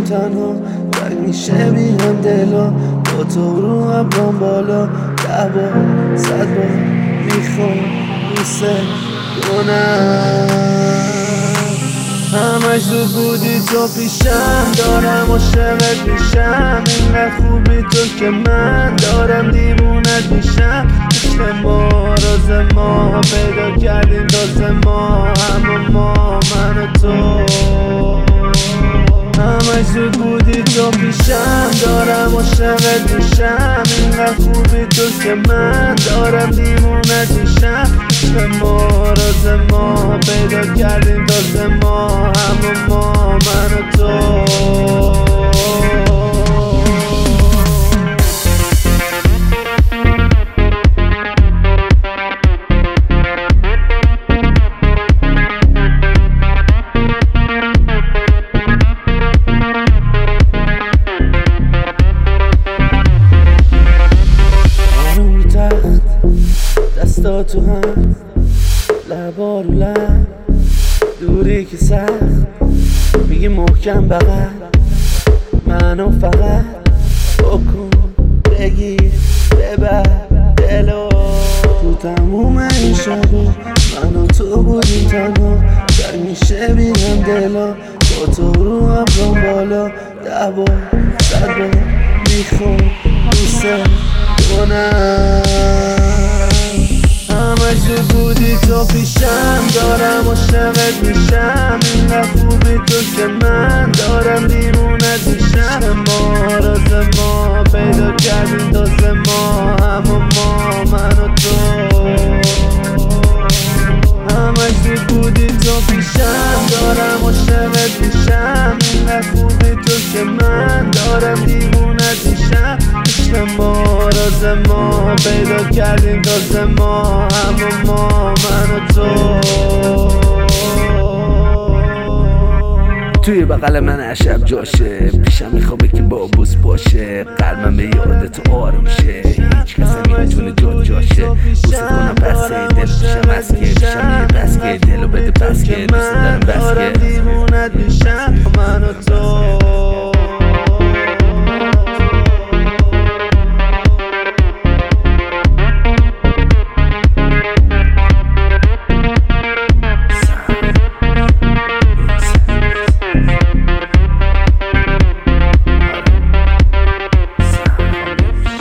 تنها تنگ میشه بیم دلا با تو رو ابرام بالا 10 بار 100 بار میخوام دوست کنم همش زود بودی تو پیشم دارم عاشقت میشم اینقدر خوبی تو که من دارم دیوونت میشم عشق ما راز ما پیدا کردیم تازه ما همه ما من و تو همش زود بودی تو پیشم دارم عاشقت میشم اینقدر خوبی تو که من دارم دیوونت میشم عشق ما راز ما پیدا کردیم تازه ما همه ما من و تو دستا تو هم لبا رو لب دوری که سخت میگی محکم بغل منو فقط بکن بگیر ببر دلو تو تموم این شبا من و تو بودیم تنها تنگ میشه بینم دلا با تو رو ابرام بالا 10 بار 100 بار میخوام دوست کنم همش زود بودی تو پیشم دارم عاشقت میشم اینقدر خوبی تو که من دارم دیوونت میشم ما راز ما پیدا کردیم تازه ما همه ما من و تو همش زود بودی تو پیشم دارم عاشقت میشم اینقدر خوبی تو که من دارم دیوونت میشم عشق ما راز ما پیدا کردیم تازه ما همه ما من و تو توی بغل من عشب جاشه پیشم میخوابه که با بوس باشه قلبم به یادت آروم شه هیچ کسی نمیتونه جاشه بوست کنم پس دل پیشم از که پیشم یه بس که دلو بده پس که دوست